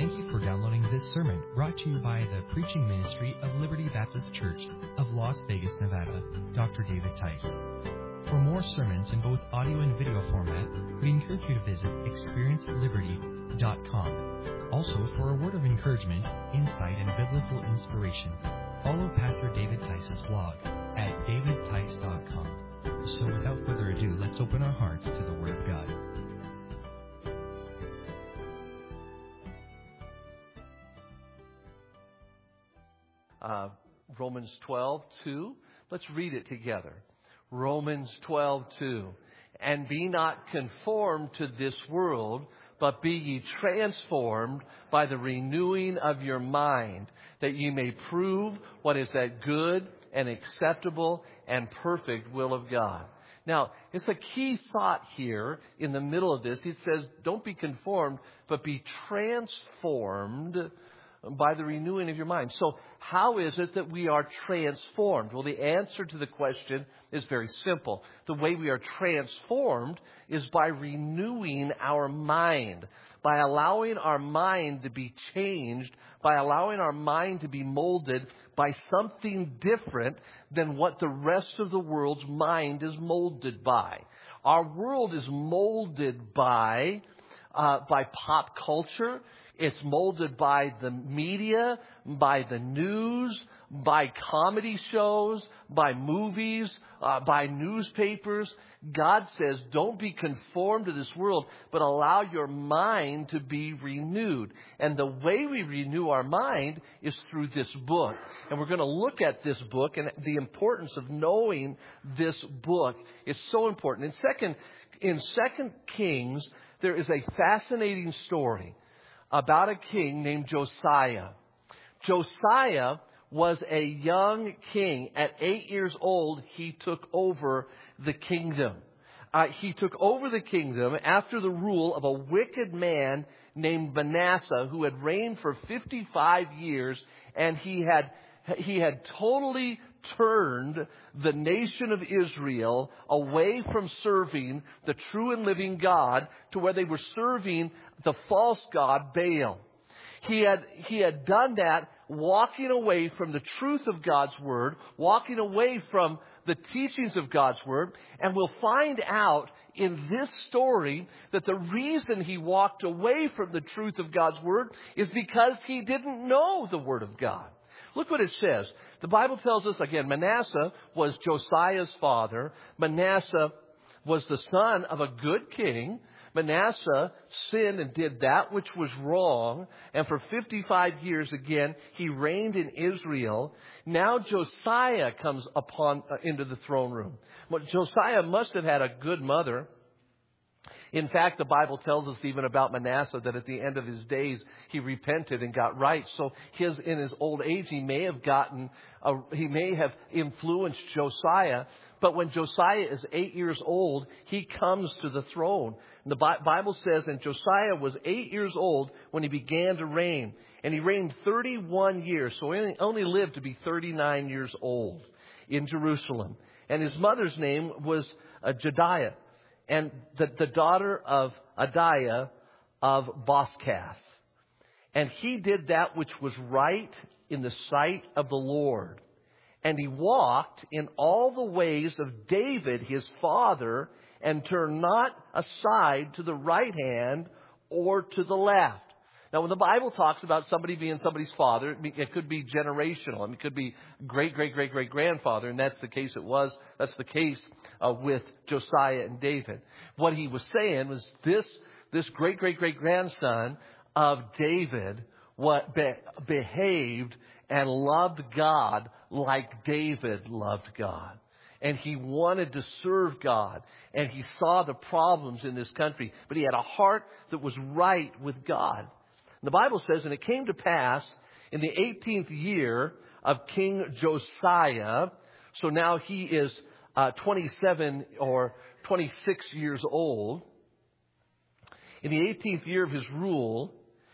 Thank you for downloading this sermon brought to you by the preaching ministry of Liberty Baptist Church of Las Vegas, Nevada, Dr. David Tice. For more sermons in both audio and video format, we encourage you to visit experienceliberty.com. Also, for a word of encouragement, insight, and biblical inspiration, follow Pastor David Tice's blog at davidtice.com. So without further ado, let's open our hearts to the Word of God. Romans 12:2. Let's read it together. Romans 12:2. And be not conformed to this world, but be ye transformed by the renewing of your mind, that ye may prove what is that good and acceptable and perfect will of God. Now, it's a key thought here in the middle of this. It says, don't be conformed, but be transformed by the renewing of your mind. So how is it that we are transformed? Well, the answer to the question is very simple. The way we are transformed is by renewing our mind, by allowing our mind to be changed, by allowing our mind to be molded by something different than what the rest of the world's mind is molded by. Our world is molded by pop culture. It's molded by the media, by the news, by comedy shows, by movies, by newspapers. God says, don't be conformed to this world, but allow your mind to be renewed. And the way we renew our mind is through this book. And we're going to look at this book, and the importance of knowing this book is so important. In 2 Kings, there is a fascinating story about a king named Josiah. Josiah was a young king. At 8 years old, he took over the kingdom. He took over the kingdom after the rule of a wicked man named Manasseh, who had reigned for 55 years, and he had totally turned the nation of Israel away from serving the true and living God to where they were serving the false god Baal. He had done that, walking away from the truth of God's Word, walking away from the teachings of God's Word. And we'll find out in this story that the reason he walked away from the truth of God's Word is because he didn't know the Word of God. Look what it says. The Bible tells us, again, Manasseh was Josiah's father. Manasseh was the son of a good king. Manasseh sinned and did that which was wrong. And for 55 years, again, he reigned in Israel. Now Josiah comes into the throne room. Well, Josiah must have had a good mother. In fact, the Bible tells us even about Manasseh that at the end of his days, he repented and got right. So in his old age, he may have influenced Josiah. But when Josiah is 8 years old, he comes to the throne. And the Bible says, and Josiah was 8 years old when he began to reign. And he reigned 31 years. So he only lived to be 39 years old in Jerusalem. And his mother's name was Jediah, and the daughter of Adiah of Boskath. And he did that which was right in the sight of the Lord. And he walked in all the ways of David, his father, and turned not aside to the right hand or to the left. Now, when the Bible talks about somebody being somebody's father, it could be generational. It could be great-great-great-great-grandfather, and that's the case That's the case with Josiah and David. What he was saying was this great-great-great-grandson of David behaved and loved God like David loved God. And he wanted to serve God. And he saw the problems in this country. But he had a heart that was right with God. And the Bible says, and it came to pass in the 18th year of King Josiah. So now he is 27 or 26 years old. In the 18th year of his rule,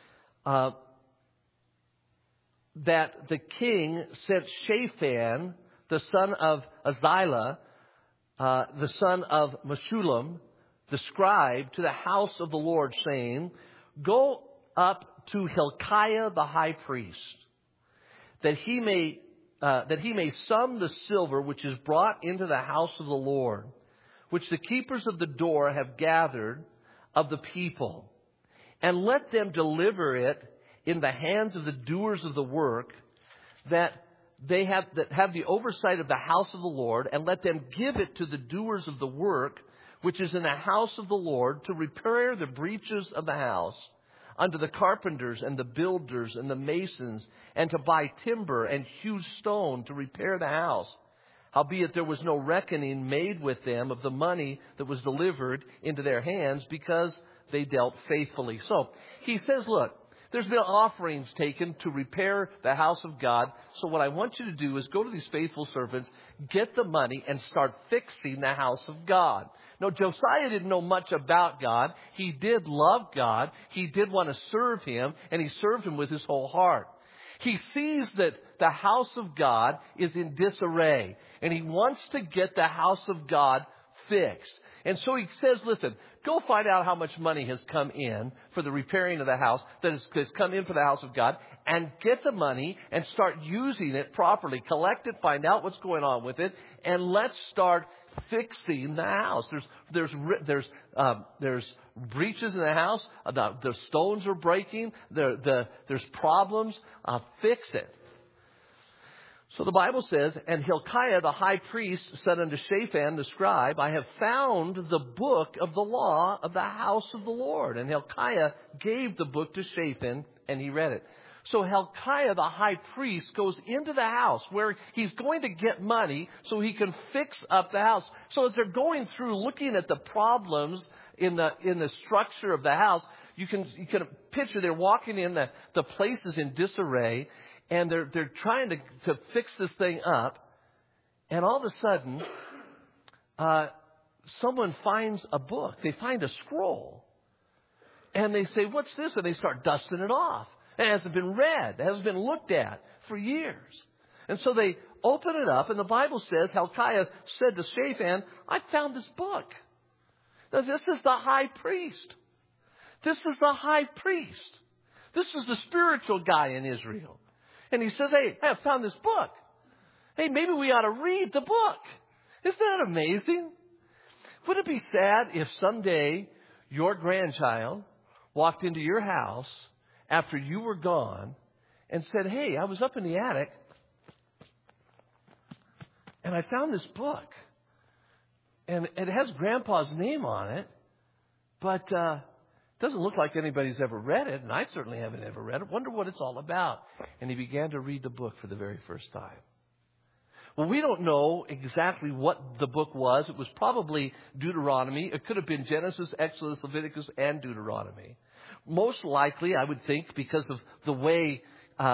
that the king sent Shaphan, the son of Azaliah, the son of Meshullam, the scribe, to the house of the Lord, saying, Go up to Hilkiah the high priest, that he may sum the silver which is brought into the house of the Lord, which the keepers of the door have gathered of the people, and let them deliver it in the hands of the doers of the work, that have the oversight of the house of the Lord, and let them give it to the doers of the work which is in the house of the Lord, to repair the breaches of the house, unto the carpenters and the builders and the masons, and to buy timber and hew stone to repair the house. Howbeit there was no reckoning made with them of the money that was delivered into their hands, because they dealt faithfully. So he says, look, there's been offerings taken to repair the house of God. So what I want you to do is go to these faithful servants, get the money, and start fixing the house of God. No, Josiah didn't know much about God. He did love God. He did want to serve Him, and he served Him with his whole heart. He sees that the house of God is in disarray, and he wants to get the house of God fixed. And so he says, listen, go find out how much money has come in for the repairing of the house, that has come in for the house of God, and get the money and start using it properly. Collect it, find out what's going on with it, and let's start fixing the house. There's breaches in the house. The stones are breaking. There's problems. Fix it. So the Bible says, and Hilkiah the high priest said unto Shaphan the scribe, I have found the book of the law of the house of the Lord. And Hilkiah gave the book to Shaphan, and he read it. So Hilkiah the high priest goes into the house where he's going to get money so he can fix up the house. So as they're going through looking at the problems in the structure of the house, you can picture they're walking in, the place is in disarray, and they're trying to fix this thing up. And all of a sudden, someone finds a book. They find a scroll. And they say, what's this? And they start dusting it off. It hasn't been read. It hasn't been looked at for years. And so they open it up, and the Bible says, Hilkiah said to Shaphan, I found this book. Now, this is the high priest. This is the high priest. This is the spiritual guy in Israel. And he says, hey, I found this book. Hey, maybe we ought to read the book. Isn't that amazing? Would it be sad if someday your grandchild walked into your house after you were gone and said, hey, I was up in the attic and I found this book. And it has Grandpa's name on it, but doesn't look like anybody's ever read it, and I certainly haven't ever read it. Wonder what it's all about. And he began to read the book for the very first time. Well, we don't know exactly what the book was. It was probably Deuteronomy. It could have been Genesis, Exodus, Leviticus, and Deuteronomy. Most likely, I would think, because of the way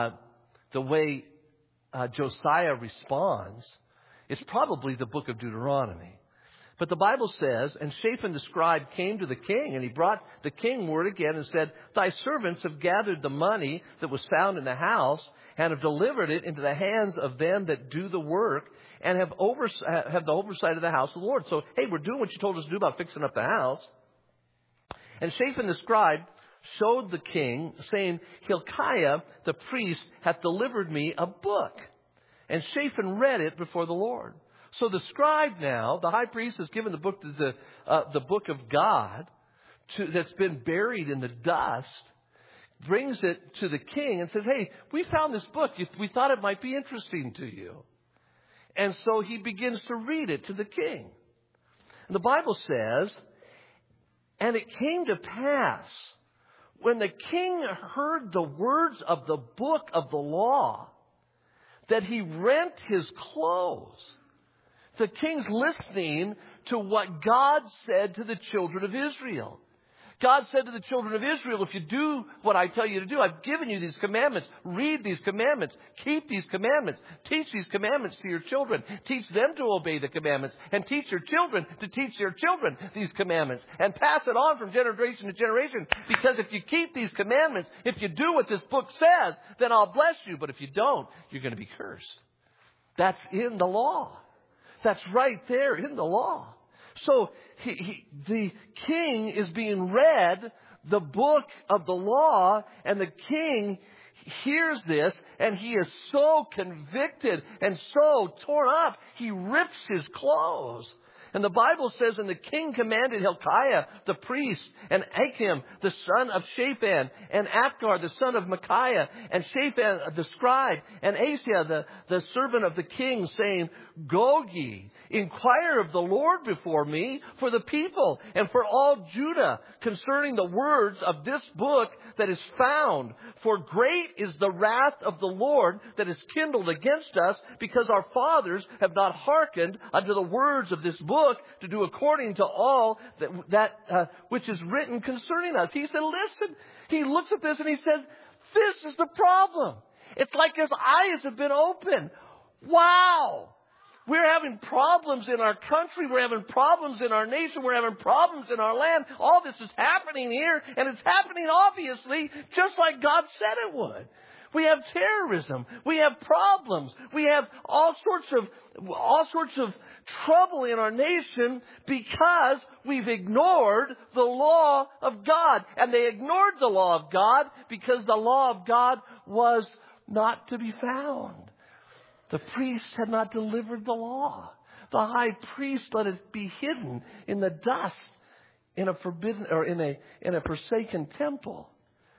Josiah responds, it's probably the book of Deuteronomy. But the Bible says, and Shaphan the scribe came to the king, and he brought the king word again and said, thy servants have gathered the money that was found in the house, and have delivered it into the hands of them that do the work, and have the oversight of the house of the Lord. So, hey, we're doing what you told us to do about fixing up the house. And Shaphan the scribe showed the king, saying, Hilkiah the priest hath delivered me a book. And Shaphan read it before the Lord. So the scribe now, the high priest, has given the book to the book of God that's been buried in the dust, brings it to the king and says, hey, we found this book. We thought it might be interesting to you. And so he begins to read it to the king. And the Bible says, and it came to pass, when the king heard the words of the book of the law, that he rent his clothes. The king's listening to what God said to the children of Israel. God said to the children of Israel, if you do what I tell you to do, I've given you these commandments. Read these commandments. Keep these commandments. Teach these commandments to your children. Teach them to obey the commandments. And teach your children to teach their children these commandments. And pass it on from generation to generation. Because if you keep these commandments, if you do what this book says, then I'll bless you. But if you don't, you're going to be cursed. That's in the law. That's right there in the law. So the king is being read the book of the law, and the king hears this, and he is so convicted and so torn up, he rips his clothes. And the Bible says, and the king commanded Hilkiah, the priest, and Achim, the son of Shaphan, and Akbar, the son of Micaiah, and Shaphan, the scribe, and Asaiah, the servant of the king, saying, Go ye, inquire of the Lord before me for the people and for all Judah concerning the words of this book that is found. For great is the wrath of the Lord that is kindled against us, because our fathers have not hearkened unto the words of this book to do according to all that which is written concerning us. He said, listen, he looks at this and he said, this is the problem. It's like his eyes have been opened. Wow. We're having problems in our country. We're having problems in our nation. We're having problems in our land. All this is happening here, and it's happening obviously just like God said it would. We have terrorism. We have problems. We have all sorts of trouble in our nation because we've ignored the law of God. And they ignored the law of God because the law of God was not to be found. The priests had not delivered the law. The high priest let it be hidden in the dust in a forbidden or in a forsaken temple.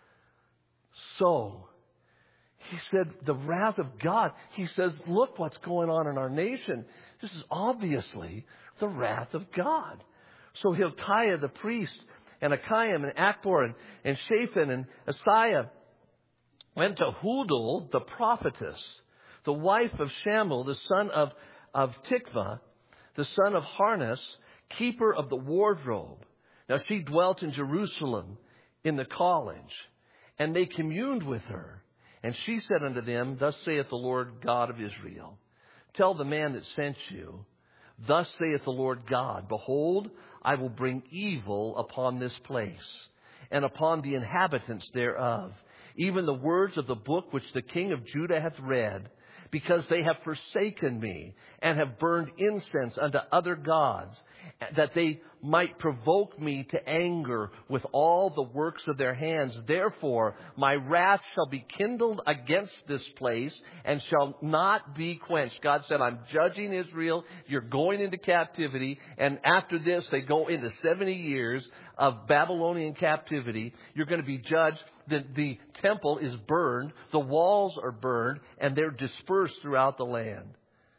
So he said, the wrath of God. He says, look what's going on in our nation. This is obviously the wrath of God. So Hilkiah the priest and Achim and Akbar and Shaphan and Asaiah went to Hudal the prophetess, the wife of Shamuel, the son of Tikvah, the son of Harnes, keeper of the wardrobe. Now she dwelt in Jerusalem in the college, and they communed with her. And she said unto them, Thus saith the Lord God of Israel, Tell the man that sent you, Thus saith the Lord God, Behold, I will bring evil upon this place, and upon the inhabitants thereof, even the words of the book which the king of Judah hath read, because they have forsaken me, and have burned incense unto other gods, that they might provoke me to anger with all the works of their hands. Therefore, my wrath shall be kindled against this place, and shall not be quenched. God said, I'm judging Israel. You're going into captivity. And after this, they go into 70 years of Babylonian captivity. You're going to be judged. The temple is burned. The walls are burned. And they're dispersed throughout the land.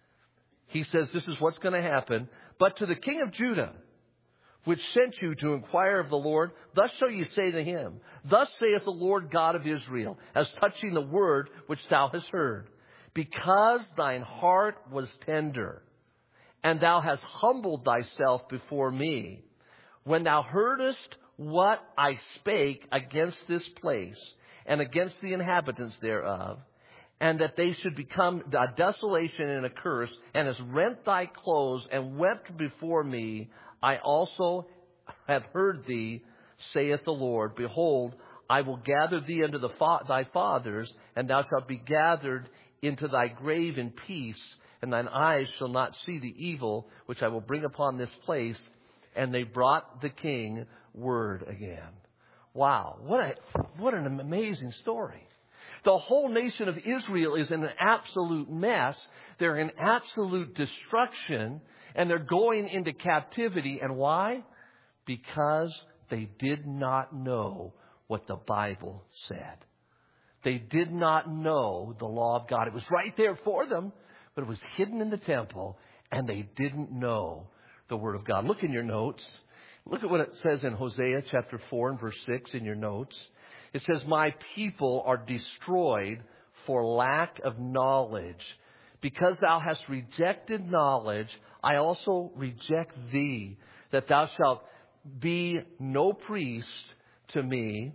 He says, this is what's going to happen. But to the king of Judah, which sent you to inquire of the Lord, thus shall you say to him, Thus saith the Lord God of Israel, as touching the word which thou hast heard. Because thine heart was tender, and thou hast humbled thyself before me, when thou heardest what I spake against this place, and against the inhabitants thereof, and that they should become a desolation and a curse, and hast rent thy clothes and wept before me, I also have heard thee, saith the Lord. Behold, I will gather thee unto thy fathers, and thou shalt be gathered into thy grave in peace, and thine eyes shall not see the evil which I will bring upon this place. And they brought the king word again. Wow, what an amazing story. The whole nation of Israel is in an absolute mess. They're in absolute destruction. And they're going into captivity. And why? Because they did not know what the Bible said. They did not know the law of God. It was right there for them, but it was hidden in the temple. And they didn't know the Word of God. Look in your notes. Look at what it says in Hosea chapter 4 and verse 6 in your notes. It says, My people are destroyed for lack of knowledge. Because thou hast rejected knowledge, I also reject thee, that thou shalt be no priest to me,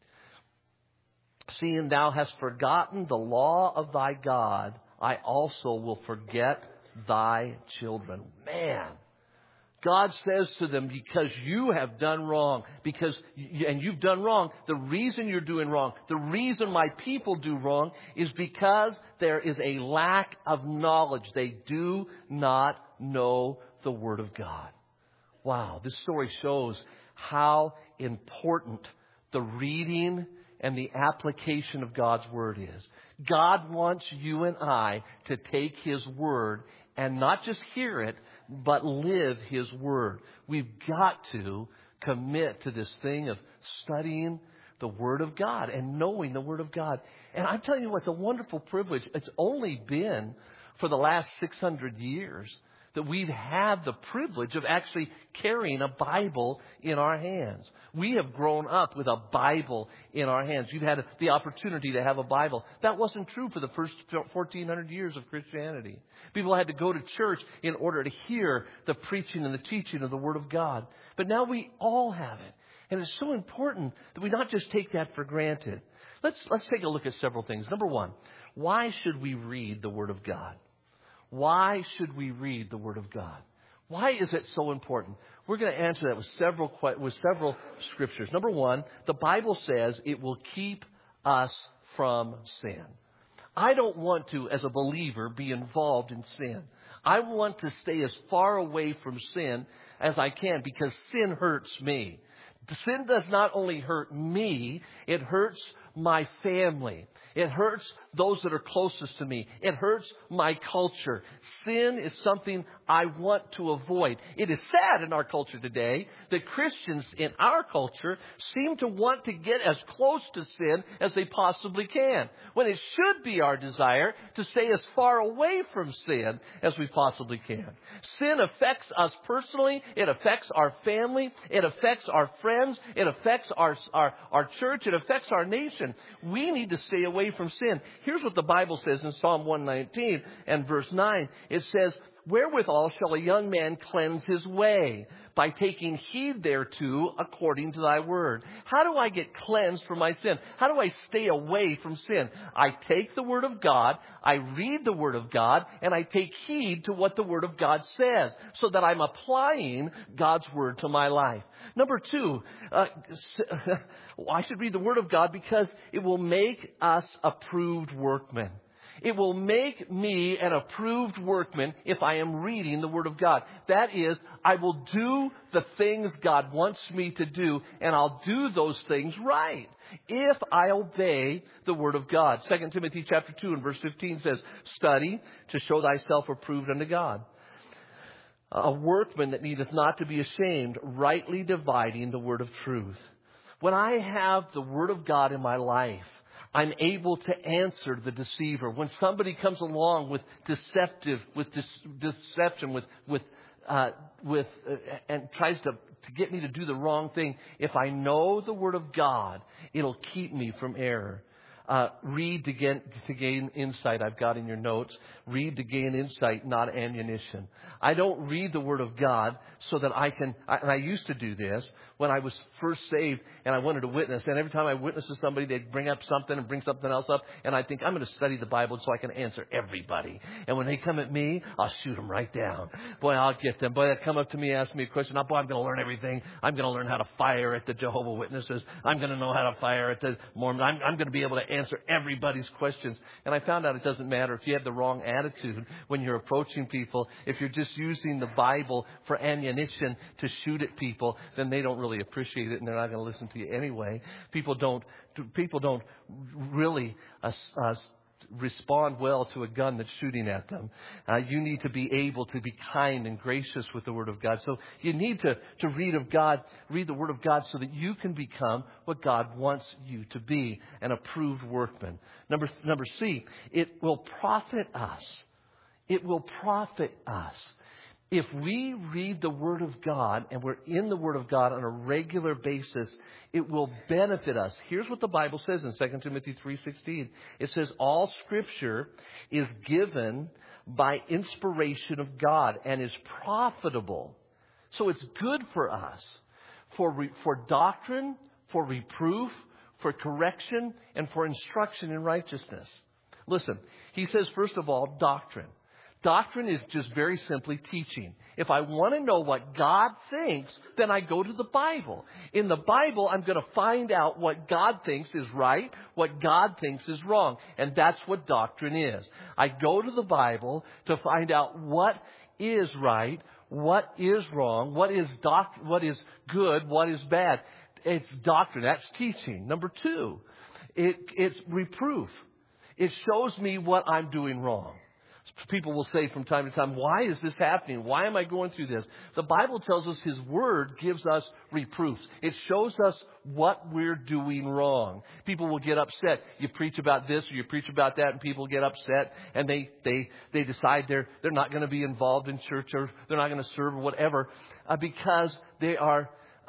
seeing thou hast forgotten the law of thy God, I also will forget thy children. Man. God says to them, because you have done wrong, and you've done wrong, the reason you're doing wrong, the reason my people do wrong is because there is a lack of knowledge. They do not know the Word of God. Wow, this story shows how important the reading and the application of God's Word is. God wants you and I to take His Word and not just hear it, but live His Word. We've got to commit to this thing of studying the Word of God and knowing the Word of God. And I'm telling you what, it's a wonderful privilege. It's only been for the last 600 years that we've had the privilege of actually carrying a Bible in our hands. We have grown up with a Bible in our hands. You've had the opportunity to have a Bible. That wasn't true for the first 1,400 years of Christianity. People had to go to church in order to hear the preaching and the teaching of the Word of God. But now we all have it. And it's so important that we not just take that for granted. Let's take a look at several things. Number one, why should we read the Word of God? Why should we read the Word of God? Why is it so important? We're going to answer that with several scriptures. Number one, the Bible says it will keep us from sin. I don't want to, as a believer, be involved in sin. I want to stay as far away from sin as I can because sin hurts me. Sin does not only hurt me, it hurts my family. It hurts those that are closest to me. It hurts my culture. Sin is something I want to avoid. It is sad in our culture today that Christians in our culture seem to want to get as close to sin as they possibly can, when it should be our desire to stay as far away from sin as we possibly can. Sin affects us personally. It affects our family. It affects our friends. It affects our church. It affects our nation. We need to stay away from sin. Here's what the Bible says in Psalm 119 and verse 9. It says, "Wherewithal shall a young man cleanse his way? By taking heed thereto according to thy word." How do I get cleansed from my sin? How do I stay away from sin? I take the Word of God, I read the Word of God, and I take heed to what the Word of God says so that I'm applying God's Word to my life. Number two, I should read the Word of God because it will make us approved workmen. It will make me an approved workman if I am reading the Word of God. That is, I will do the things God wants me to do, and I'll do those things right if I obey the Word of God. 2 Timothy chapter 2 and verse 15 says, "Study to show thyself approved unto God, a workman that needeth not to be ashamed, rightly dividing the word of truth." When I have the Word of God in my life, I'm able to answer the deceiver. When somebody comes along with deception, and tries to get me to do the wrong thing, if I know the Word of God, it'll keep me from error. Read to gain insight. I've got in your notes. Read to gain insight, not ammunition. I don't read the Word of God so that and I used to do this when I was first saved and I wanted to witness. And every time I witnessed to somebody, they'd bring up something and bring something else up. And I think, I'm going to study the Bible so I can answer everybody. And when they come at me, I'll shoot them right down. Boy, I'll get them. Boy, they come up to me, ask me a question. Boy, I'm going to learn everything. I'm going to learn how to fire at the Jehovah Witnesses. I'm going to know how to fire at the Mormons. I'm going to be able to answer everybody's questions. And I found out it doesn't matter if you have the wrong attitude when you're approaching people. If you're just using the Bible for ammunition to shoot at people, then they don't really appreciate it and they're not going to listen to you anyway. People don't really respond well to a gun that's shooting at them. You need to be able to be kind and gracious with the Word of God. So you need to read the Word of God so that you can become what God wants you to be, an approved workman. Number C, it will profit us. It will profit us. If we read the Word of God and we're in the Word of God on a regular basis, it will benefit us. Here's what the Bible says in 2 Timothy 3:16. It says, "All Scripture is given by inspiration of God and is profitable." So it's good for us for doctrine, for reproof, for correction, and for instruction in righteousness. Listen, he says, first of all, doctrine. Doctrine is just very simply teaching. If I want to know what God thinks, then I go to the Bible. In the Bible, I'm going to find out what God thinks is right, what God thinks is wrong. And that's what doctrine is. I go to the Bible to find out what is right, what is wrong, what is good, what is bad. it's doctrine. That's teaching. Number 2, it's reproof. It shows me what I'm doing wrong. People will say from time to time, why is this happening? Why am I going through this? The Bible tells us His Word gives us reproofs. It shows us what we're doing wrong. People will get upset. You preach about this or you preach about that, and people get upset, and they decide they're not going to be involved in church, or they're not going to serve or whatever, because they're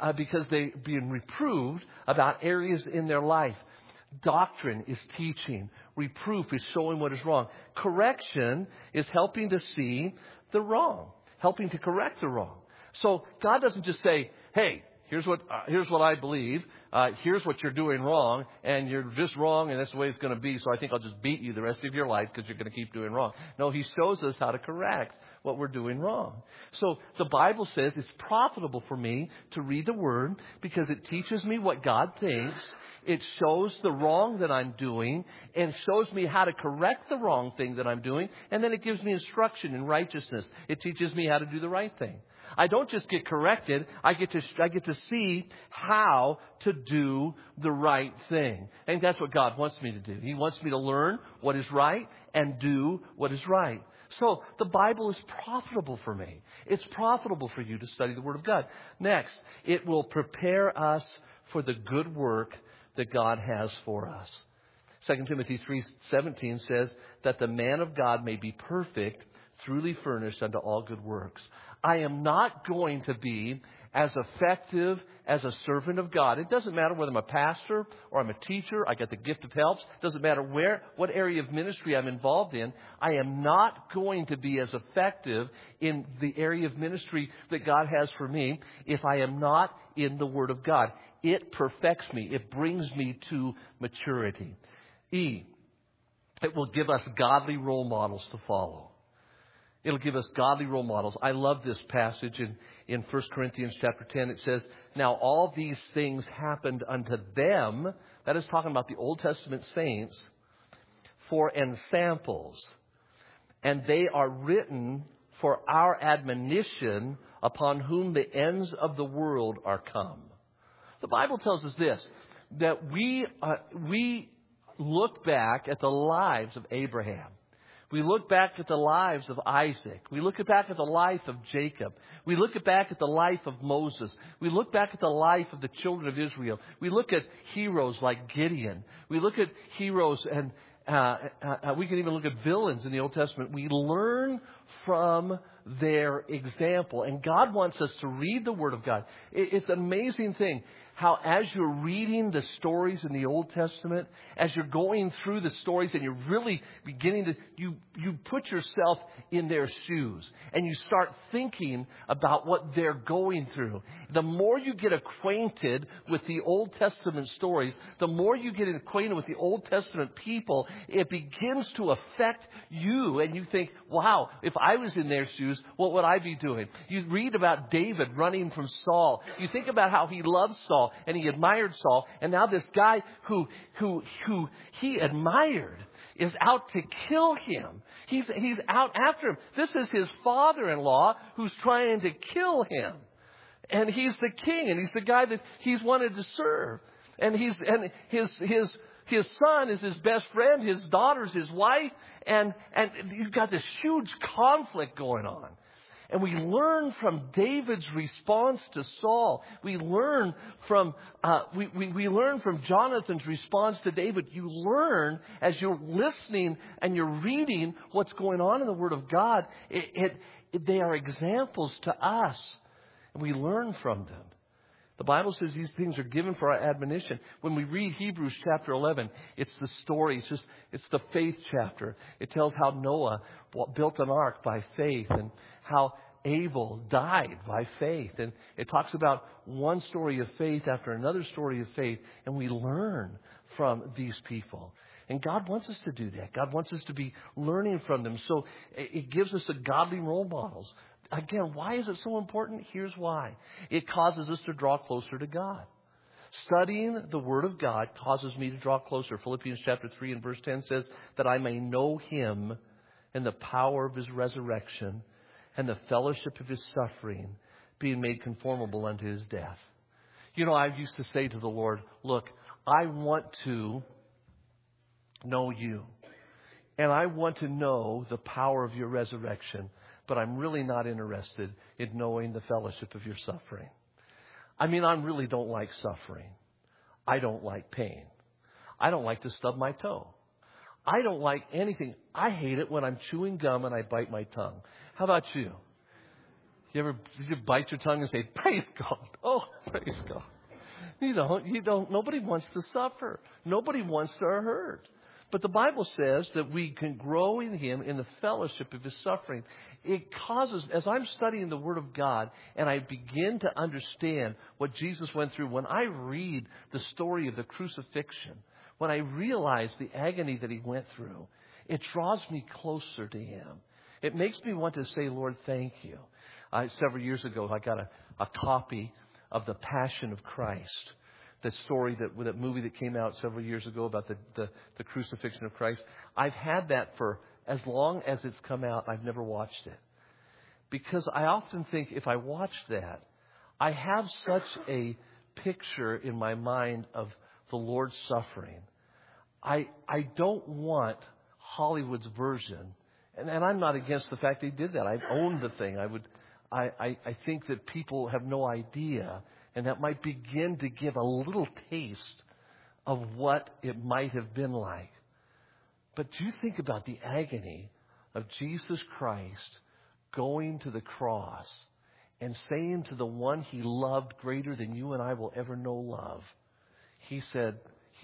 being reproved about areas in their life. Doctrine is teaching. Reproof is showing what is wrong. Correction is helping to see the wrong, helping to correct the wrong. So God doesn't just say, hey, here's what I believe. Here's what you're doing wrong, and you're just wrong, and that's the way it's going to be. So I think I'll just beat you the rest of your life because you're going to keep doing wrong. No, He shows us how to correct what we're doing wrong. So the Bible says it's profitable for me to read the Word because it teaches me what God thinks. It shows the wrong that I'm doing and shows me how to correct the wrong thing that I'm doing. And then it gives me instruction in righteousness. It teaches me how to do the right thing. I don't just get corrected. I get to see how to do the right thing. And that's what God wants me to do. He wants me to learn what is right and do what is right. So the Bible is profitable for me. It's profitable for you to study the Word of God. Next, it will prepare us for the good work that God has for us. 2 Timothy 3:17 says that the man of God may be perfect, truly furnished unto all good works. I am not going to be as effective as a servant of God. It doesn't matter whether I'm a pastor or I'm a teacher. I got the gift of helps. It doesn't matter what area of ministry I'm involved in. I am not going to be as effective in the area of ministry that God has for me if I am not in the Word of God. It perfects me. It brings me to maturity. It will give us godly role models to follow. It'll give us godly role models. I love this passage in 1 Corinthians chapter 10. It says, now all these things happened unto them. That is talking about the Old Testament saints for ensamples. And they are written for our admonition upon whom the ends of the world are come. The Bible tells us this, that we look back at the lives of Abraham. We look back at the lives of Isaac. We look back at the life of Jacob. We look back at the life of Moses. We look back at the life of the children of Israel. We look at heroes like Gideon. We look at heroes and we can even look at villains in the Old Testament. We learn from their example. And God wants us to read the Word of God. It's an amazing thing how as you're reading the stories in the Old Testament, as you're going through the stories and you're really beginning to, you put yourself in their shoes and you start thinking about what they're going through. The more you get acquainted with the Old Testament stories, the more you get acquainted with the Old Testament people, it begins to affect you. And you think, wow, if I was in their shoes, what would I be doing? You read about David running from Saul. You think about how he loved Saul and he admired Saul. And now this guy who he admired is out to kill him. He's out after him. This is his father-in-law who's trying to kill him. And he's the king, and he's the guy that he's wanted to serve. And his son is his best friend, his daughter's his wife, and you've got this huge conflict going on. And we learn from David's response to Saul. We learn from we learn from Jonathan's response to David. You learn as you're listening and you're reading what's going on in the Word of God. They are examples to us, and we learn from them. The Bible says these things are given for our admonition. When we read Hebrews chapter 11, it's the story. It's the faith chapter. It tells how Noah built an ark by faith and how Abel died by faith. And it talks about one story of faith after another story of faith. And we learn from these people. And God wants us to do that. God wants us to be learning from them. So it gives us a godly role models. Again, why is it so important? Here's why. It causes us to draw closer to God. Studying the Word of God causes me to draw closer. Philippians chapter 3 and verse 10 says that I may know Him and the power of His resurrection and the fellowship of His suffering, being made conformable unto His death. You know, I used to say to the Lord, look, I want to know you. And I want to know the power of your resurrection. But I'm really not interested in knowing the fellowship of your suffering. I mean, I really don't like suffering. I don't like pain. I don't like to stub my toe. I don't like anything. I hate it when I'm chewing gum and I bite my tongue. How about you? You bite your tongue and say, praise God. Oh, praise God. You don't. Nobody wants to suffer. Nobody wants to hurt. But the Bible says that we can grow in Him in the fellowship of His suffering. It causes, as I'm studying the Word of God and I begin to understand what Jesus went through, when I read the story of the crucifixion, when I realize the agony that He went through, it draws me closer to Him. It makes me want to say, Lord, thank you. Several years ago, I got a copy of The Passion of Christ. The story, that movie that came out several years ago about the crucifixion of Christ. I've had that for as long as it's come out. I've never watched it. Because I often think if I watch that, I have such a picture in my mind of the Lord's suffering. I don't want Hollywood's version. And I'm not against the fact they did that. I own the thing. I think that people have no idea. And that might begin to give a little taste of what it might have been like. But do you think about the agony of Jesus Christ going to the cross and saying to the one He loved greater than you and I will ever know love, He said,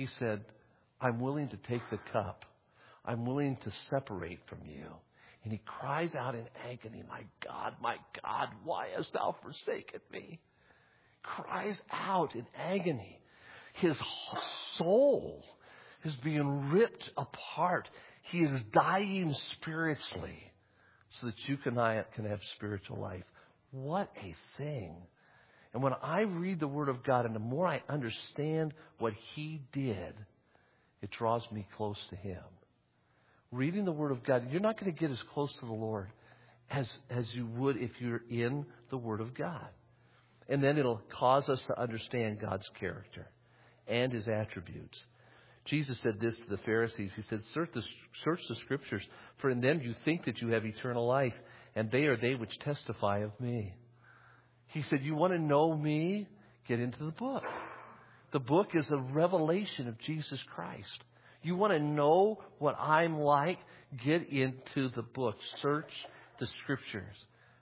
I'm willing to take the cup. I'm willing to separate from you. And He cries out in agony, my God, why hast thou forsaken me? Cries out in agony. His soul is being ripped apart. He is dying spiritually so that you and I can have spiritual life. What a thing. And when I read the Word of God and the more I understand what He did, it draws me close to Him. Reading the Word of God, you're not going to get as close to the Lord as you would if you're in the Word of God. And then it'll cause us to understand God's character and His attributes. Jesus said this to the Pharisees. He said, search the Scriptures, for in them you think that you have eternal life, and they are they which testify of me. He said, you want to know me? Get into the book. The book is a revelation of Jesus Christ. You want to know what I'm like? Get into the book. Search the Scriptures.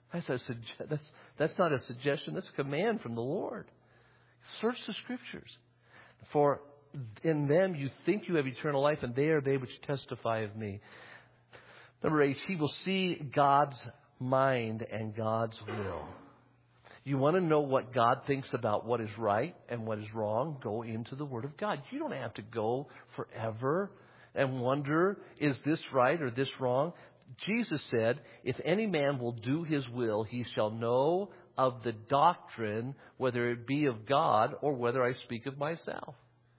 That's not a suggestion. That's a command from the Lord. Search the Scriptures. For in them you think you have eternal life, and they are they which testify of me. Number 8, He will see God's mind and God's will. You want to know what God thinks about what is right and what is wrong? Go into the Word of God. You don't have to go forever and wonder, is this right or this wrong? Jesus said, if any man will do His will, he shall know of the doctrine, whether it be of God or whether I speak of myself.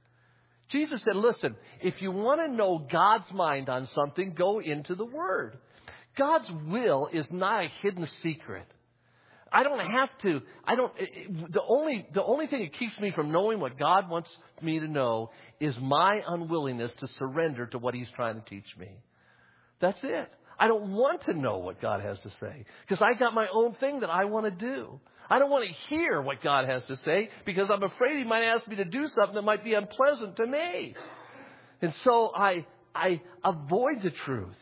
Jesus said, listen, if you want to know God's mind on something, go into the Word. God's will is not a hidden secret. I don't have to. The only thing that keeps me from knowing what God wants me to know is my unwillingness to surrender to what He's trying to teach me. That's it. I don't want to know what God has to say because I got my own thing that I want to do. I don't want to hear what God has to say because I'm afraid He might ask me to do something that might be unpleasant to me. And so I avoid the truth.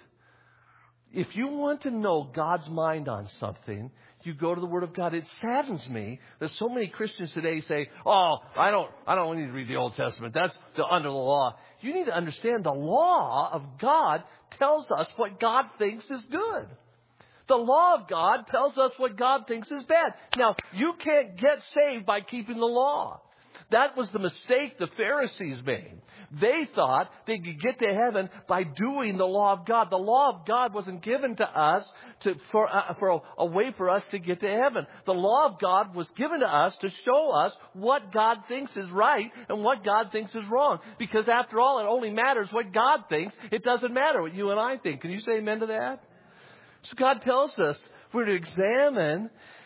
If you want to know God's mind on something, you go to the Word of God. It saddens me that so many Christians today say, oh, I don't need to read the Old Testament. That's under the law. You need to understand the law of God tells us what God thinks is good. The law of God tells us what God thinks is bad. Now, you can't get saved by keeping the law. That was the mistake the Pharisees made. They thought they could get to heaven by doing the law of God. The law of God wasn't given to us for a way for us to get to heaven. The law of God was given to us to show us what God thinks is right and what God thinks is wrong. Because after all, it only matters what God thinks. It doesn't matter what you and I think. Can you say amen to that? So God tells us we're to examine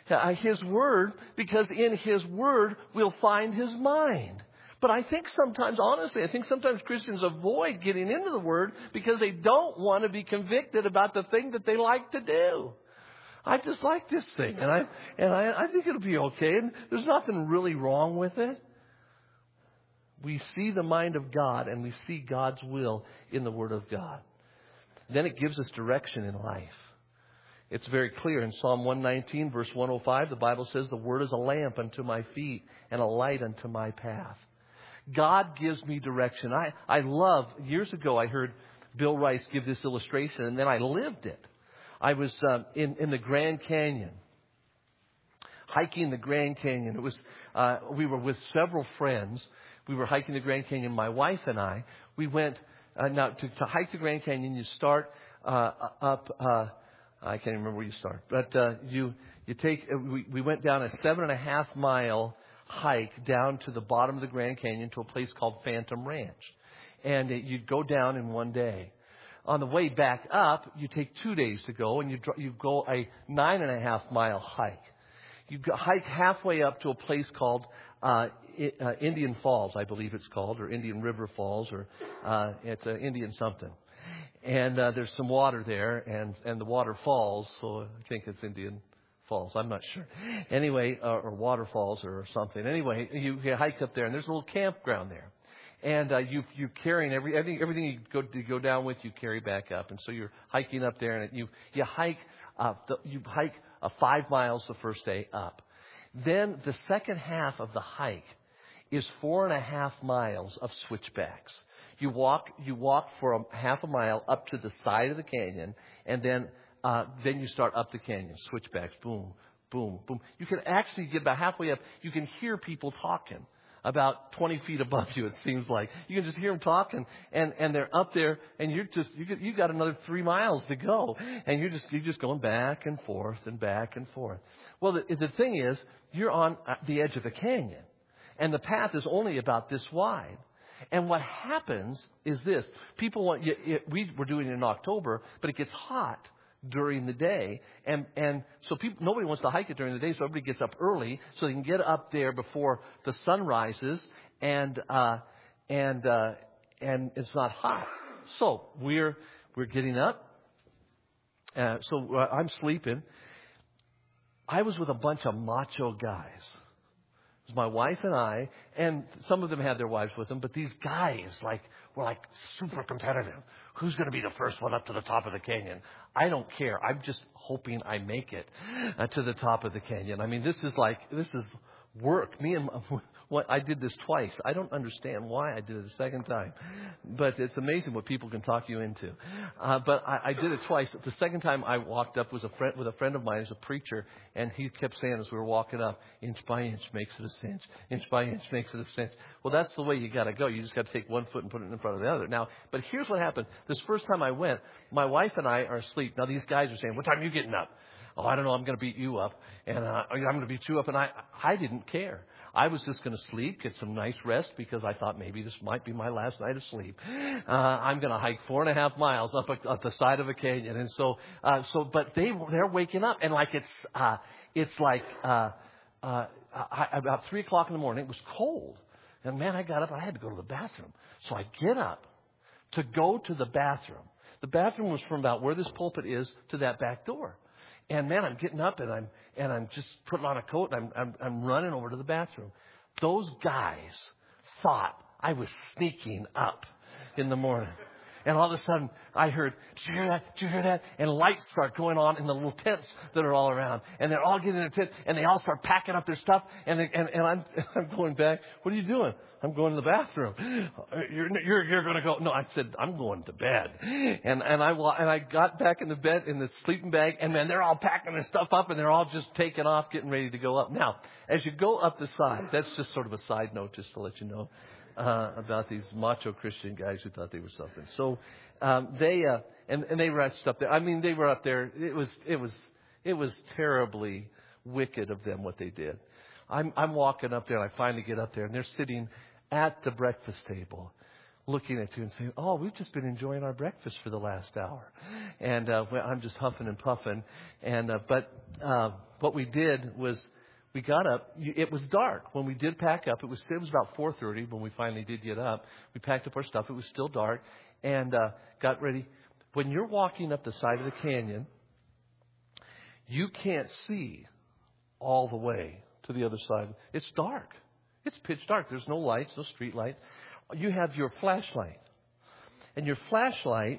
His Word, because in His Word we'll find His mind. But I think sometimes, honestly, Christians avoid getting into the Word because they don't want to be convicted about the thing that they like to do. I just like this thing, and I think it'll be okay, and there's nothing really wrong with it. We see the mind of God, and we see God's will in the Word of God. Then it gives us direction in life. It's very clear in Psalm 119, verse 105, the Bible says, the Word is a lamp unto my feet and a light unto my path. God gives me direction. I love, years ago I heard Bill Rice give this illustration, and then I lived it. I was in the Grand Canyon, hiking the Grand Canyon. It was we were with several friends. We were hiking the Grand Canyon, my wife and I. We went, now to hike the Grand Canyon, you start up, I can't remember where you start, but you take, we went down a 7.5 mile hike down to the bottom of the Grand Canyon to a place called Phantom Ranch. And you'd go down in one day. On the way back up, you take 2 days to go, and you go a 9.5 mile hike. You hike halfway up to a place called Indian Falls, I believe it's called, or Indian River Falls, or it's Indian something. And there's some water there, and the water falls, so I think it's Indian Falls. I'm not sure. Anyway, or waterfalls or something. Anyway, you hike up there, and there's a little campground there. And you're carrying everything you go down with, you carry back up. And so you're hiking up there, and you hike 5 miles the first day up. Then the second half of the hike is 4.5 miles of switchbacks. You walk for half a mile up to the side of the canyon, and then you start up the canyon, switchbacks, boom, boom, boom. You can actually get about halfway up. You can hear people talking about 20 feet above you. It seems like you can just hear them talking, and they're up there, and you got another 3 miles to go, and you're just going back and forth and back and forth. Well, the thing is, you're on the edge of the canyon, and the path is only about this wide. And what happens is this: people we were doing it in October, but it gets hot during the day, and so nobody wants to hike it during the day, so everybody gets up early so they can get up there before the sun rises, and it's not hot. So we're getting up. So I'm sleeping. I was with a bunch of macho guys. It was my wife and I, and some of them had their wives with them, but these guys were super competitive. Who's going to be the first one up to the top of the canyon? I don't care. I'm just hoping I make it to the top of the canyon. I mean, this is work. I did this twice. I don't understand why I did it a second time, but it's amazing what people can talk you into. But I did it twice. The second time I walked up was with a friend of mine who's a preacher, and he kept saying as we were walking up, inch by inch makes it a cinch. Inch by inch makes it a cinch. Well, that's the way you got to go. You just got to take one foot and put it in front of the other. Now, but here's what happened. This first time I went, my wife and I are asleep. Now, these guys are saying, what time are you getting up? Oh, I don't know. I'm going to beat you up, and I'm going to beat you up. And I didn't care. I was just going to sleep, get some nice rest, because I thought maybe this might be my last night of sleep. I'm going to hike 4.5 miles up the side of a canyon, and but they're waking up, and it's like about 3 o'clock in the morning. It was cold, and man, I got up. I had to go to the bathroom, so I get up to go to the bathroom. The bathroom was from about where this pulpit is to that back door. And man, I'm getting up, and I'm just putting on a coat, and I'm running over to the bathroom. Those guys thought I was sneaking up in the morning. And all of a sudden, I heard, did you hear that? Did you hear that? And lights start going on in the little tents that are all around. And they're all getting in a tent, and they all start packing up their stuff. And I'm going back. What are you doing? I'm going to the bathroom. You're going to go. No, I said, I'm going to bed. And I got back in the bed in the sleeping bag, and man, they're all packing their stuff up, and they're all just taking off, getting ready to go up. Now, as you go up the side, that's just sort of a side note, just to let you know. About these macho Christian guys who thought they were something. So they rushed up there. I mean, they were up there. It was terribly wicked of them what they did. I'm walking up there, and I finally get up there, and they're sitting at the breakfast table looking at you and saying, oh, we've just been enjoying our breakfast for the last hour. And well, I'm just huffing and puffing. And but what we did was we got up. It was dark. When we did pack up, it was about 4:30 when we finally did get up. We packed up our stuff. It was still dark and got ready. When you're walking up the side of the canyon, you can't see all the way to the other side. It's dark. It's pitch dark. There's no lights, no street lights. You have your flashlight. And your flashlight,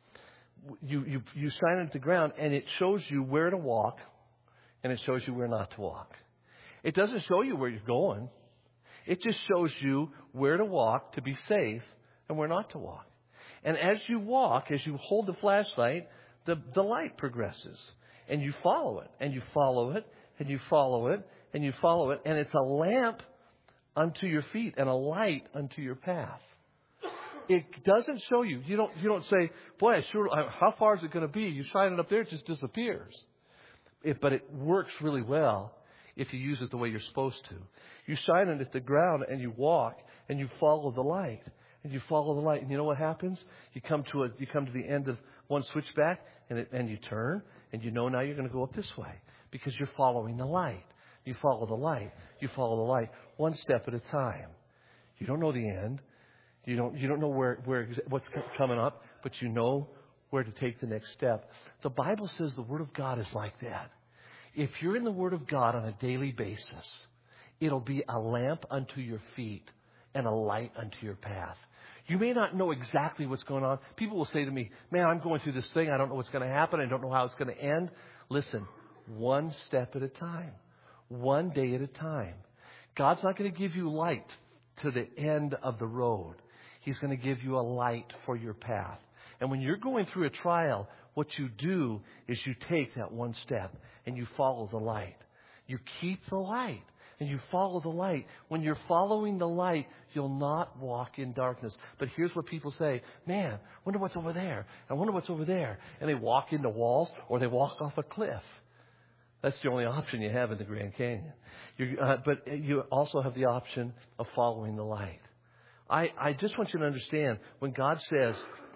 you shine it at the ground, and it shows you where to walk, and it shows you where not to walk. It doesn't show you where you're going. It just shows you where to walk to be safe and where not to walk. And as you walk, as you hold the flashlight, the light progresses. And you follow it, and you follow it, and you follow it, and you follow it. And it's a lamp unto your feet and a light unto your path. It doesn't show you. You don't say, boy, how far is it going to be? You shine it up there, it just disappears. But it works really well if you use it the way you're supposed to. You shine it at the ground and you walk and you follow the light. And you follow the light. And you know what happens? You come to the end of one switchback and you turn and you know now you're going to go up this way because you're following the light. You follow the light. You follow the light one step at a time. You don't know the end. You don't know what's coming up, but you know where to take the next step. The Bible says the Word of God is like that. If you're in the Word of God on a daily basis, it'll be a lamp unto your feet and a light unto your path. You may not know exactly what's going on. People will say to me, man, I'm going through this thing. I don't know what's going to happen. I don't know how it's going to end. Listen, one step at a time. One day at a time. God's not going to give you light to the end of the road. He's going to give you a light for your path. And when you're going through a trial, what you do is you take that one step and you follow the light. You keep the light and you follow the light. When you're following the light, you'll not walk in darkness. But here's what people say, man, I wonder what's over there. I wonder what's over there. And they walk into walls or they walk off a cliff. That's the only option you have in the Grand Canyon. But you also have the option of following the light. I just want you to understand, when God says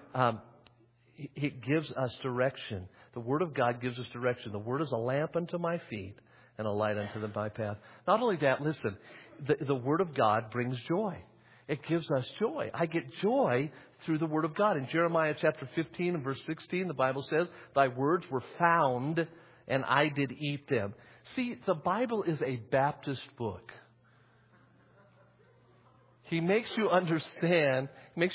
He gives us direction, the Word of God gives us direction. The Word is a lamp unto my feet and a light unto my path. Not only that, listen, the Word of God brings joy. It gives us joy. I get joy through the Word of God. In Jeremiah chapter 15 and verse 16, the Bible says, thy words were found and I did eat them. See, the Bible is a Baptist book. He makes you understand.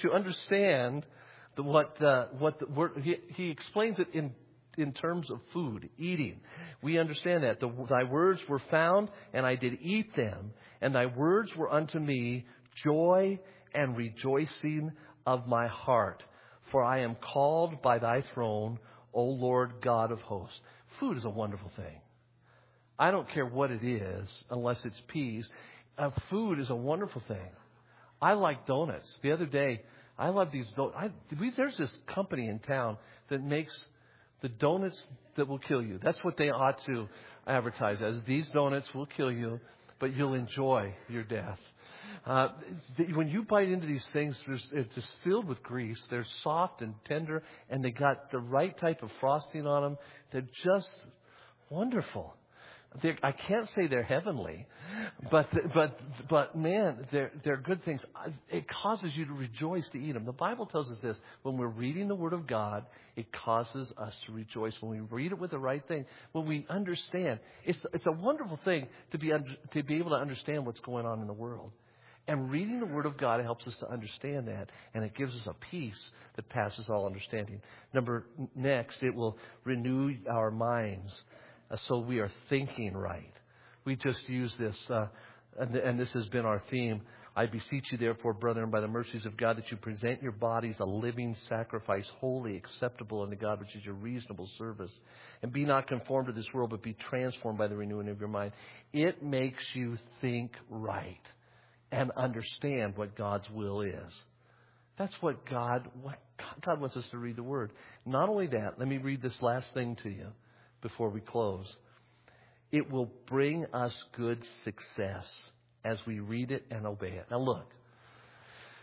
What the word. He explains it in terms of food, eating. We understand that. Thy words were found, and I did eat them, and thy words were unto me joy and rejoicing of my heart. For I am called by thy throne, O Lord God of hosts. Food is a wonderful thing. I don't care what it is, unless it's peas. Food is a wonderful thing. I like donuts. The other day, I love these donuts. There's this company in town that makes the donuts that will kill you. That's what they ought to advertise as. These donuts will kill you, but you'll enjoy your death. When you bite into these things, it's just filled with grease. They're soft and tender, and they got the right type of frosting on them. They're just wonderful. I can't say they're heavenly, but man, they're good things. It causes you to rejoice to eat them. The Bible tells us this: when we're reading the Word of God, it causes us to rejoice. When we read it with the right thing, when we understand, it's a wonderful thing to be able to understand what's going on in the world. And reading the Word of God helps us to understand that, and it gives us a peace that passes all understanding. Next, it will renew our minds. So we are thinking right. We just use this, and this has been our theme. I beseech you, therefore, brethren, by the mercies of God, that you present your bodies a living sacrifice, holy, acceptable unto God, which is your reasonable service. And be not conformed to this world, but be transformed by the renewing of your mind. It makes you think right and understand what God's will is. That's what God wants us to read the Word. Not only that, let me read this last thing to you before we close. It will bring us good success as we read it and obey it. Now look,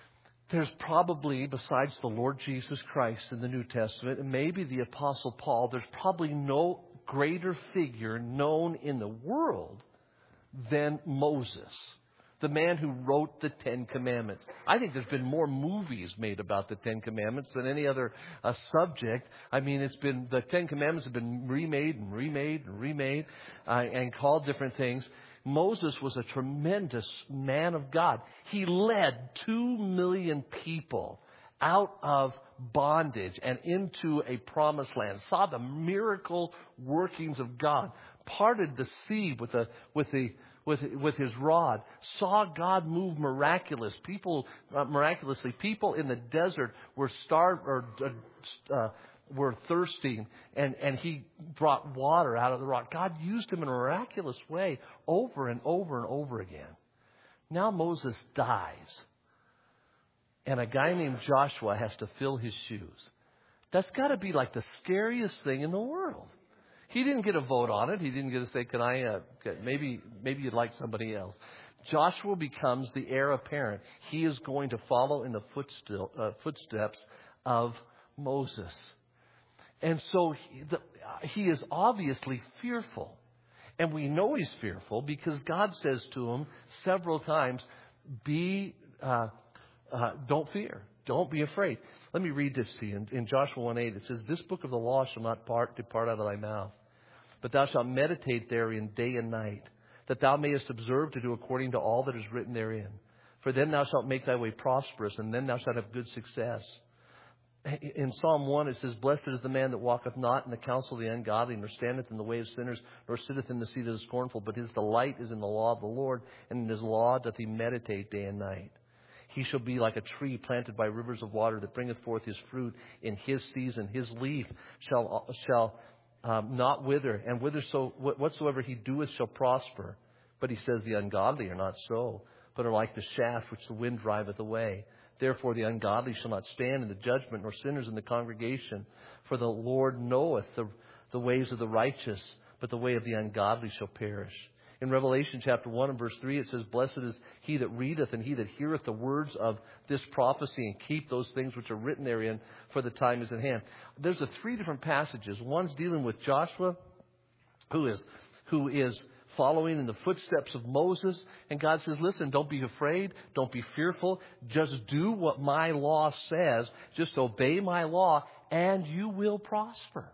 There's probably, besides the Lord Jesus Christ in the New Testament, and maybe the Apostle Paul, there's probably no greater figure known in the world than Moses, the man who wrote the Ten Commandments. I think there's been more movies made about the Ten Commandments than any other subject. I mean, the Ten Commandments have been remade and remade and remade and called different things. Moses was a tremendous man of God. He led 2 million people out of bondage and into a promised land. Saw the miracle workings of God. Parted the sea with his rod. Saw God move miraculously. People in the desert were starved or were thirsting, and he brought water out of the rock. God used him in a miraculous way over and over and over again. Now Moses dies, and a guy named Joshua has to fill his shoes. That's got to be like the scariest thing in the world. He didn't get a vote on it. He didn't get to say, "Can I? Maybe you'd like somebody else." Joshua becomes the heir apparent. He is going to follow in the footsteps of Moses. And so he is obviously fearful. And we know he's fearful because God says to him several times, don't fear. Don't be afraid. Let me read this to you. In Joshua 1:8, it says, "This book of the law shall not depart out of thy mouth, but thou shalt meditate therein day and night, that thou mayest observe to do according to all that is written therein. For then thou shalt make thy way prosperous, and then thou shalt have good success." In Psalm 1, it says, "Blessed is the man that walketh not in the counsel of the ungodly, nor standeth in the way of sinners, nor sitteth in the seat of the scornful. But his delight is in the law of the Lord, and in his law doth he meditate day and night. He shall be like a tree planted by rivers of water, that bringeth forth his fruit in his season. His leaf shall not wither, and whatsoever he doeth shall prosper. But he says, the ungodly are not so, but are like the shaft which the wind driveth away. Therefore the ungodly shall not stand in the judgment, nor sinners in the congregation. For the Lord knoweth the ways of the righteous, but the way of the ungodly shall perish." In Revelation chapter 1 and verse 3, it says, "Blessed is he that readeth and he that heareth the words of this prophecy, and keep those things which are written therein, for the time is at hand." There's 3 different passages. One's dealing with Joshua, who is following in the footsteps of Moses. And God says, listen, don't be afraid. Don't be fearful. Just do what my law says. Just obey my law, and you will prosper.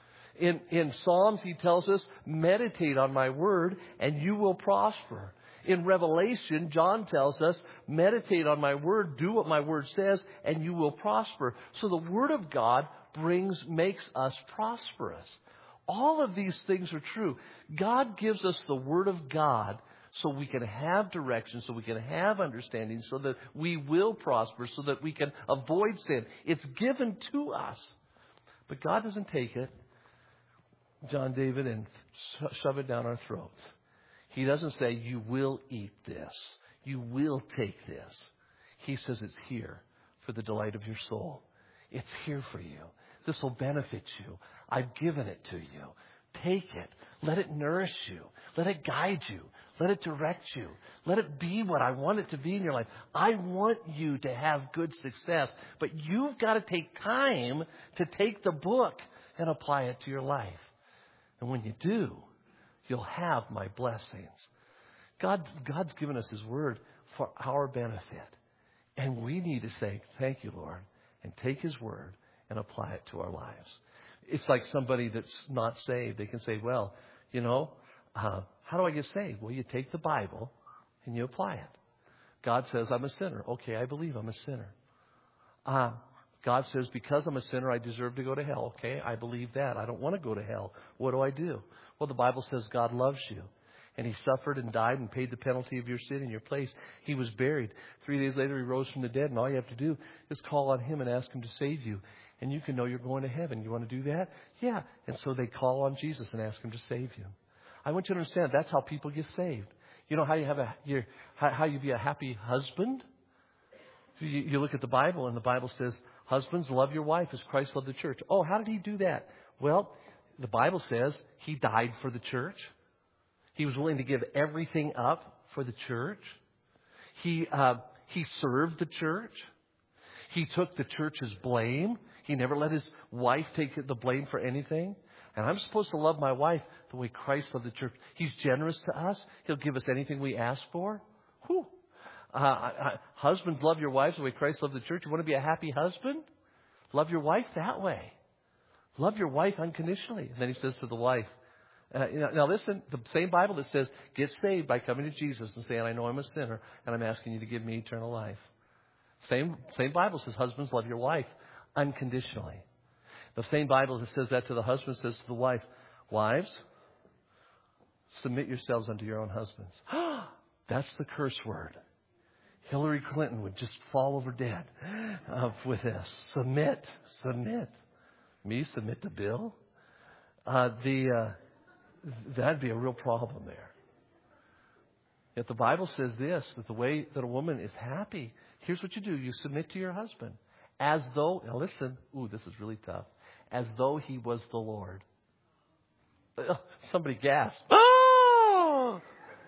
In Psalms, he tells us, meditate on my word, and you will prosper. In Revelation, John tells us, meditate on my word, do what my word says, and you will prosper. So the word of God makes us prosperous. All of these things are true. God gives us the Word of God so we can have direction, so we can have understanding, so that we will prosper, so that we can avoid sin. It's given to us. But God doesn't take it, John David, and shove it down our throats. He doesn't say, you will eat this. You will take this. He says it's here for the delight of your soul. It's here for you. This will benefit you. I've given it to you. Take it. Let it nourish you. Let it guide you. Let it direct you. Let it be what I want it to be in your life. I want you to have good success. But you've got to take time to take the book and apply it to your life. And when you do, you'll have my blessings. God's given us His Word for our benefit. And we need to say, thank you, Lord, and take His Word and apply it to our lives. It's like somebody that's not saved. They can say, well, how do I get saved? Well, you take the Bible and you apply it. God says, I'm a sinner. Okay, I believe I'm a sinner. God says, because I'm a sinner, I deserve to go to hell. Okay, I believe that. I don't want to go to hell. What do I do? Well, the Bible says God loves you. And He suffered and died and paid the penalty of your sin in your place. He was buried. 3 days later, He rose from the dead. And all you have to do is call on Him and ask Him to save you. And you can know you're going to heaven. You want to do that? Yeah. And so they call on Jesus and ask Him to save you. I want you to understand that's how people get saved. You know how how you be a happy husband? You look at the Bible, and the Bible says, husbands, love your wife as Christ loved the church. Oh, how did He do that? Well, the Bible says He died for the church. He was willing to give everything up for the church. He served the church. He took the church's blame. He never let his wife take the blame for anything. And I'm supposed to love my wife the way Christ loved the church. He's generous to us. He'll give us anything we ask for. Whew. Husbands, love your wives the way Christ loved the church. You want to be a happy husband? Love your wife that way. Love your wife unconditionally. And then he says to the wife, now listen, the same Bible that says, get saved by coming to Jesus and saying, I know I'm a sinner, and I'm asking you to give me eternal life. Same Bible says, husbands, love your wife unconditionally. The same Bible that says that to the husband says to the wife, wives, submit yourselves unto your own husbands. That's the curse word. Hillary Clinton would just fall over dead with this. Submit. Me submit to Bill? That'd be a real problem there. Yet the Bible says this, that the way that a woman is happy, here's what you do. You submit to your husband. As though, now listen, this is really tough. As though he was the Lord. Somebody gasped. Oh!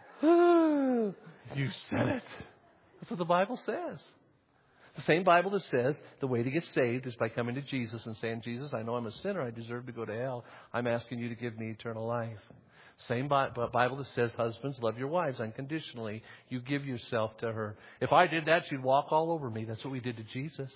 You said it. That's what the Bible says. The same Bible that says the way to get saved is by coming to Jesus and saying, Jesus, I know I'm a sinner. I deserve to go to hell. I'm asking you to give me eternal life. Same Bible that says, husbands, love your wives unconditionally. You give yourself to her. If I did that, she'd walk all over me. That's what we did to Jesus.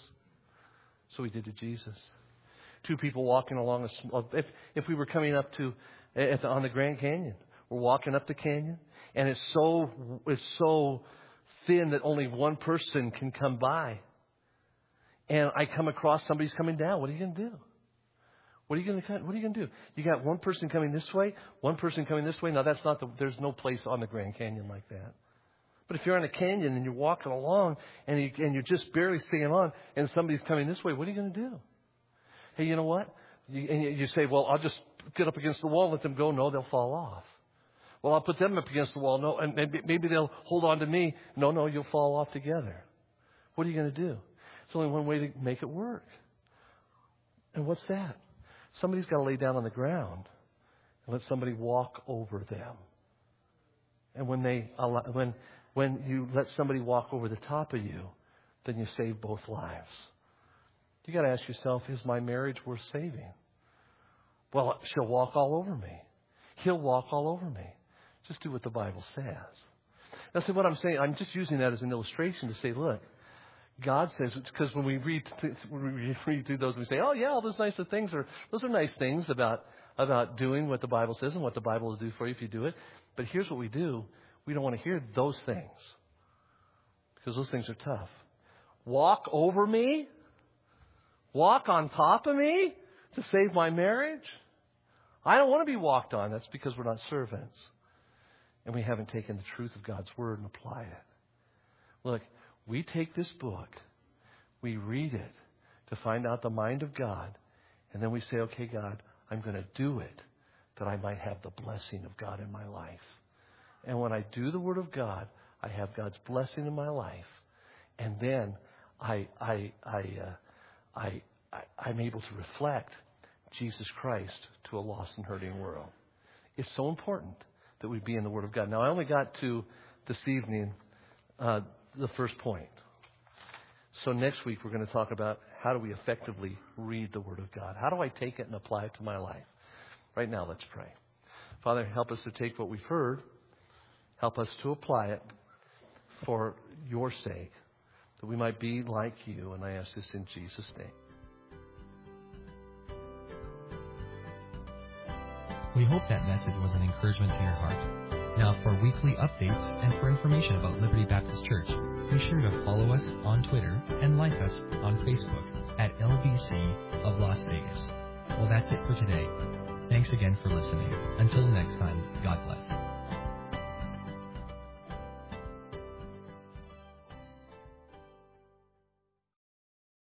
Two people walking along if we were coming up on the Grand Canyon, we're walking up the canyon, and it's so thin that only one person can come by. And I come across somebody's coming down. What are you going to do? What are you going to do? You got one person coming this way, one person coming this way. Now there's no place on the Grand Canyon like that. But if you're on a canyon and you're walking along and you're just barely staying on, and somebody's coming this way, what are you going to do? Hey, you know what? You say, well, I'll just get up against the wall and let them go. No, they'll fall off. Well, I'll put them up against the wall. No, and maybe they'll hold on to me. No, you'll fall off together. What are you going to do? There's only one way to make it work. And what's that? Somebody's got to lay down on the ground and let somebody walk over them. And when you let somebody walk over the top of you, then you save both lives. You got to ask yourself, is my marriage worth saving? Well, she'll walk all over me. He'll walk all over me. Just do what the Bible says. Now, see what I'm saying? I'm just using that as an illustration to say, look, God says, because when we read through those, we say, oh yeah, all those nice things those are nice things about doing what the Bible says and what the Bible will do for you if you do it. But here's what we do. We don't want to hear those things because those things are tough. Walk over me? Walk on top of me to save my marriage? I don't want to be walked on. That's because we're not servants. And we haven't taken the truth of God's Word and applied it. Look, we take this book, we read it to find out the mind of God, and then we say, okay, God, I'm going to do it that I might have the blessing of God in my life. And when I do the Word of God, I have God's blessing in my life. And then I'm able to reflect Jesus Christ to a lost and hurting world. It's so important that we be in the Word of God. Now, I only got to this evening the first point. So next week we're going to talk about how do we effectively read the Word of God. How do I take it and apply it to my life? Right now, let's pray. Father, help us to take what we've heard. Help us to apply it for your sake, that we might be like you. And I ask this in Jesus' name. We hope that message was an encouragement to your heart. Now, for weekly updates and for information about Liberty Baptist Church, be sure to follow us on Twitter and like us on Facebook at LBC of Las Vegas. Well, that's it for today. Thanks again for listening. Until next time, God bless.